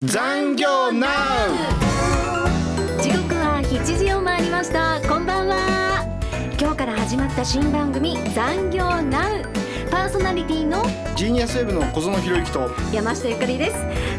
残業ナウ。 時刻は7時を回りました。こんばんは。今日から始まった新番組残業ナウ、パーソナリティのジーニアスウェブの小園博之と山下ゆかりです。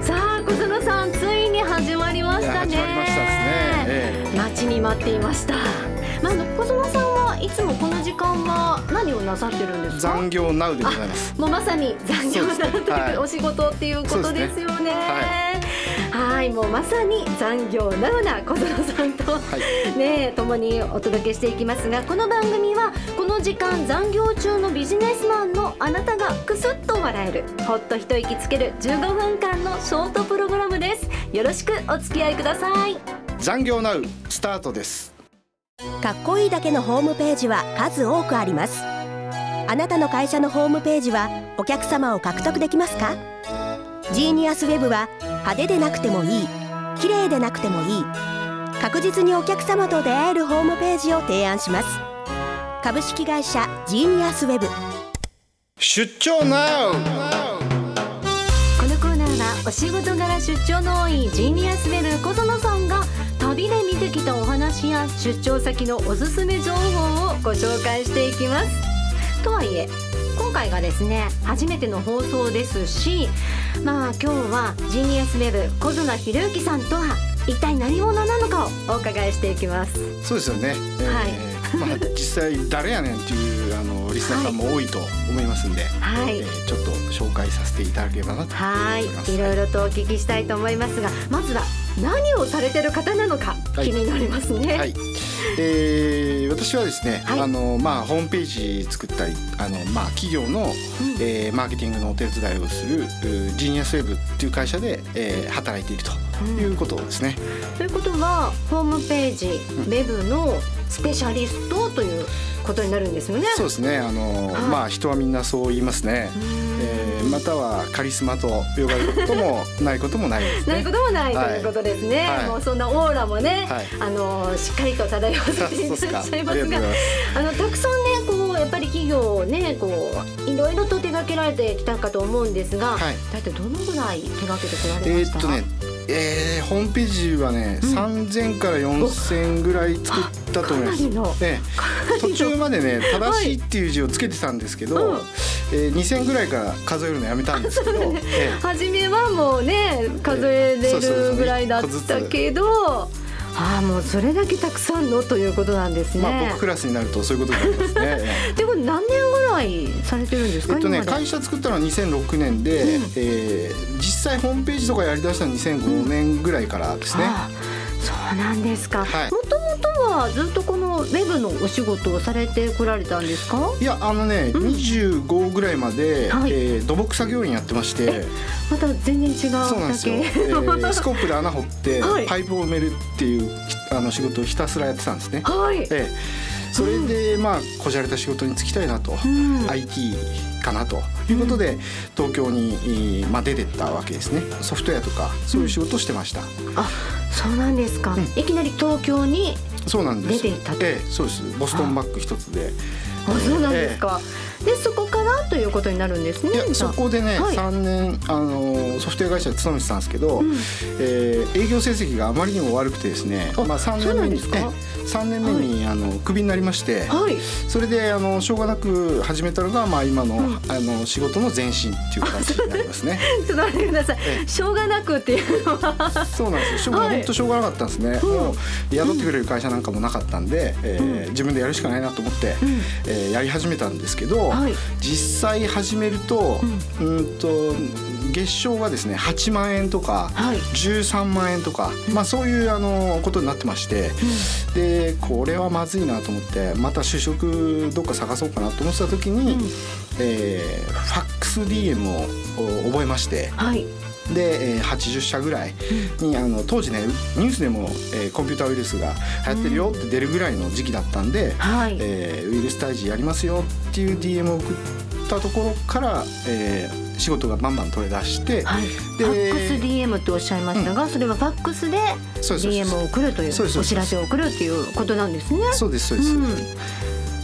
さあ小園さん、ついに始まりましたね。 始まりましたですね、 待ちに待っていました。小園さんはいつもこの時間は何をなさってるんですか？ 残業ナウでございます。 もうまさに残業ナウという、 はい、 お仕事っていうことですよね。はい、もうまさに残業ナウな小園さんと、共にお届けしていきますが、この番組はこの時間残業中のビジネスマンのあなたがクスッと笑える、ほっと一息つける15分間のショートプログラムです。よろしくお付き合いください。 残業ナウスタートです。 かっこいいだけのホームページは数多くあります。あなたの会社のホームページはお客様を獲得できますか？ジーニアスウェブは派手でなくてもいい、綺麗でなくてもいい、確実にお客様と出会えるホームページを提案します。株式会社ジーニアスウェブ。 出張ナウ。 このコーナーはお仕事柄出張の多いジーニアスウェブ小園さんが旅で見てきたお話や出張先のおすすめ情報をご紹介していきます。とはいえ今回がですね初めての放送ですし、今日はジーニアスウェブ小園博之さんとは一体何者なのかをお伺いしていきます。 そうですよね、実際誰やねんっていうリスナーさんも多いと思いますんで、ちょっと紹介させていただければなと思います。 いろいろとお聞きしたいと思いますが、まずは何をされてる方なのか気になりますね。 私はですね、ホームページ作ったり企業の、マーケティングのお手伝いをするジーニアスウェブっていう会社で、働いているということですね。 ということはホームページ、ウェブのスペシャリストということになるんですよね。 そうですね。人はみんなそう言いますね。またはカリスマと呼ばれることもないこともないですね。 ないこともないということですね。もうそんなオーラもね、しっかりと漂わせていらっしゃいますが、たくさんねやっぱり企業をねいろいろと手掛けられてきたかと思うんですが、大体どのぐらい手掛けてこられました？ ホームページはね、3000から4000ぐらい作ったと思います。途中までね正しいっていう字をつけてたんですけど、2000ぐらいから数えるのやめたんですけど、 初めはもうね数えれるぐらいだったけど、もうそれだけたくさんのということなんですね。 僕クラスになるとそういうことになりますね。 でこれ何年ぐらいされてるんですか？ 会社作ったのは2006年で、実際ホームページとかやりだしたのは2005年ぐらいからですね。 そうなんですか。もともとはずっとこのウェブのお仕事をされてこられたんですか？ いや25ぐらいまで、土木作業員やってまして。 また全然違うだけ。 そうなんですよ。スコップで穴掘ってパイプを埋めるっていう仕事をひたすらやってたんですね。それでこじゃれた仕事に就きたいなと、IT かなということで東京に出てったわけですね。ソフトウェアとかそういう仕事をしてました。 そうなんですか。いきなり東京に出ていったと。 そうです。ボストンバッグ一つで。 そうなんですか。でそこからということになるんですね。 そこでね、3年ソフトウェア会社で勤めてたんですけど、営業成績があまりにも悪くてですね、3年目にクビになりまして、それでしょうがなく始めたのが今の仕事の前進っていう形になりますね。 ちょっと待ってください。しょうがなくっていうのはそうなんですよ。本当しょうがなかったんですね。もう雇ってくれる会社なんかもなかったんで、自分でやるしかないなと思って、やり始めたんですけど、実際始めると、月賞がですね8万円とか、13万円とか、そういうことになってまして、でこれはまずいなと思ってまた就職どっか探そうかなと思ってた時に、ファックス DM を覚えまして、で80社ぐらいに当時ねニュースでも、コンピューターウイルスが流行ってるよって出るぐらいの時期だったんで、ウイルス退治やりますよっていう DM を送ったところから、仕事がバンバン取れ出して、 ファックス DM っておっしゃいましたが、それはファックスで DM を送るというお知らせを送るっていうことなんですね。 そうですそうです。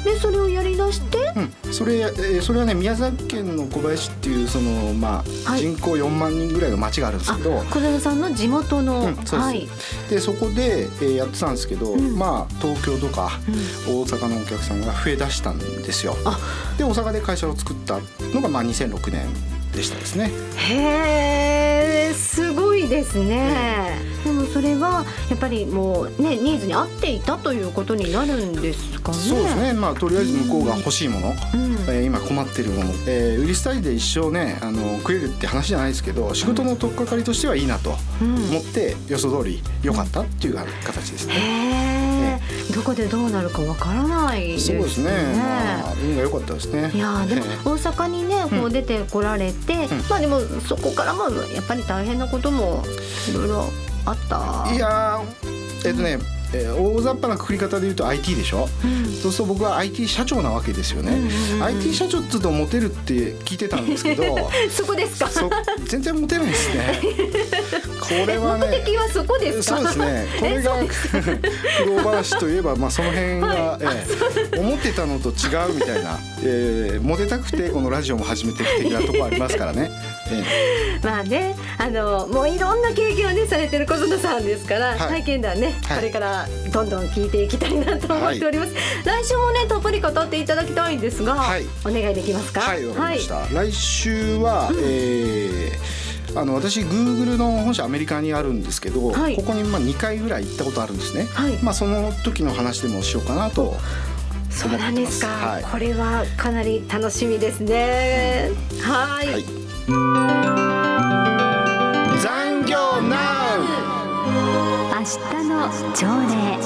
でそれをやりだして、 それはね宮崎県の小林っていうその、人口4万人ぐらいの町があるんですけど、 小園さんの地元の、 そうです、でそこで、やってたんですけど、東京とか、大阪のお客さんが増えだしたんですよ。で大阪で会社を作ったのが、2006年でしたですね。 へー、すごいですね。でもそれはやっぱりもうねニーズに合っていたということになるんですかね。 そうですね、とりあえず向こうが欲しいもの、今困ってるもの、売りスタイルで一生ね食えるって話じゃないですけど、仕事の取っかかりとしてはいいなと思って、予想通り良かったっていう形ですね。 どこでどうなるかわからないですね。 そうですね、運が良かったですね。 いやでも大阪にねこう出てこられて、でもそこからもやっぱり大変なこともいろいろあった。 いや大雑把なくくり方で言うと IT でしょ、そうすると僕は IT 社長なわけですよね。IT 社長って言うとモテるって聞いてたんですけどそこですか。 全然モテないですね。これはね、 目的はそこですか。 そうですね、これが苦労話といえば、その辺が、思ってたのと違うみたいな、モテたくてこのラジオも始めてる的なところありますからね。 もういろんな経験をねされてる小園さんですから、体験談ね、これからどんどん聞いていきたいなと思っております。来週もねたっぷり語っていただきたいんですが、お願いできますか。 はい、わかりました。来週は、私 Google の本社アメリカにあるんですけど、ここに2回ぐらい行ったことあるんですね。その時の話でもしようかなと思ってます。 そうなんですか。これはかなり楽しみですね。 残業 Now。 明日の朝礼。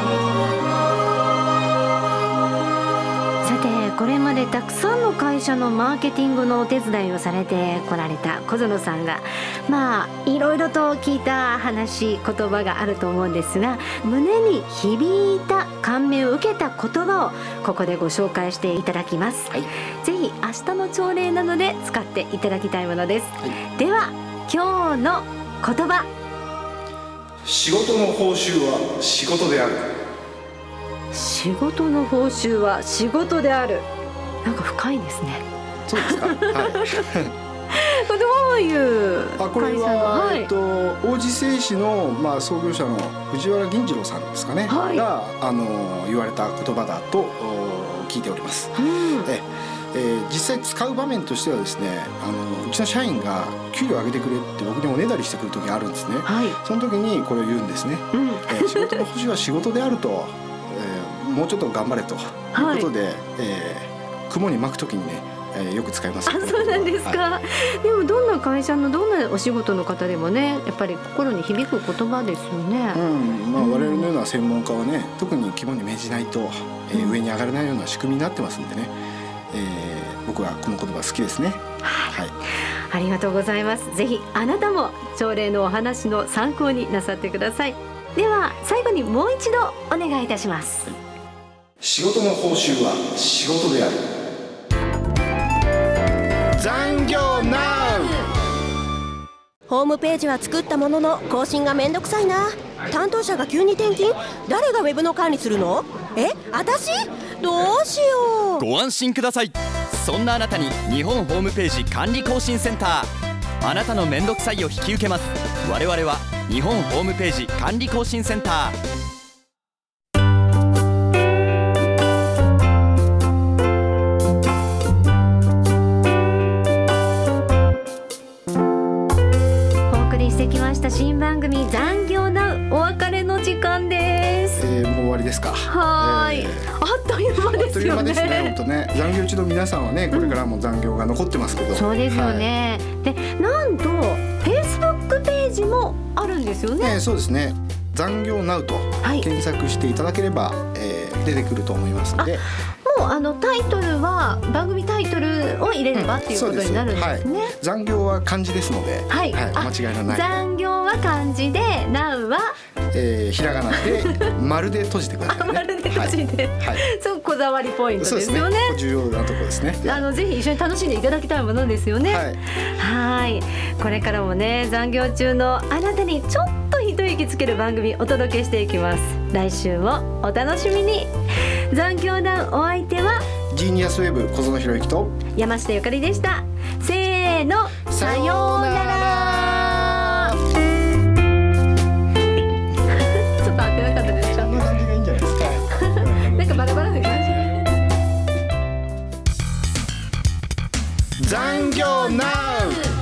さてこれまでたくさんの会社のマーケティングのお手伝いをされてこられた小園さんがいろいろと聞いた話言葉があると思うんですが、胸に響いた感銘を受けた言葉をここでご紹介していただきます。ぜひ明日の朝礼なので使っていただきたいものです。では今日の言葉。 仕事の報酬は仕事である。 仕事の報酬は仕事である。なんか深いですね。 そうですか。これどういう会社の？ これは、王子製紙の、創業者の藤原銀次郎さんですかね、が言われた言葉だと聞いております。実際使う場面としてはですね、うちの社員が給料上げてくれって僕におねだりしてくる時があるんですね。その時にこれを言うんですね。仕事の報酬は仕事であると、もうちょっと頑張れということで、雲に巻く時にね、よく使います。 そうなんですか。でもどんな会社のどんなお仕事の方でもね、やっぱり心に響く言葉ですよね。 我々のような専門家はね、特に肝に銘じないと、上に上がれないような仕組みになってますんでね、僕はこの言葉好きですね。 ありがとうございます。ぜひあなたも朝礼のお話の参考になさってください。では最後にもう一度お願いいたします。 仕事の報酬は仕事である。残業 Now。 ホームページは作ったものの更新がめんどくさいな。担当者が急に転勤。誰がウェブの管理するの？私？どうしよう。 ご安心ください。そんなあなたに日本ホームページ管理更新センター。あなたのめんどくさいを引き受けます。我々は日本ホームページ管理更新センター。 新番組残業 Now お別れの時間です。 もう終わりですか。 あっという間ですよね。あっという間ですね。 本当ね、残業中の皆さんはね、これからも残業が残ってますけど、 そうですよね。で、なんと Facebook ページもあるんですよね。 そうですね。残業 Now と検索していただければ、出てくると思いますので、 もうタイトルは番組タイトルを入れればっていうことになるんですね。 残業は漢字ですので、間違いのない。 残業は漢字で Now は、 ひらがなで丸で閉じてくださいね。 丸で閉じて、そうこだわりポイントですよね。 重要なところですね。 ぜひ一緒に楽しんでいただきたいものですよね。これからもね、残業中のあなたにちょっと一と引きつける番組お届けしていきます。来週もお楽しみに。残響なお相手はジーニアスウェブ小園博之と山下ゆかりでした。せーの、 さようなら。 ちょっと合ってなかったですか？ こんな感じがいいんじゃないですか。 なんかバラバラな感じ。 残業ナウ。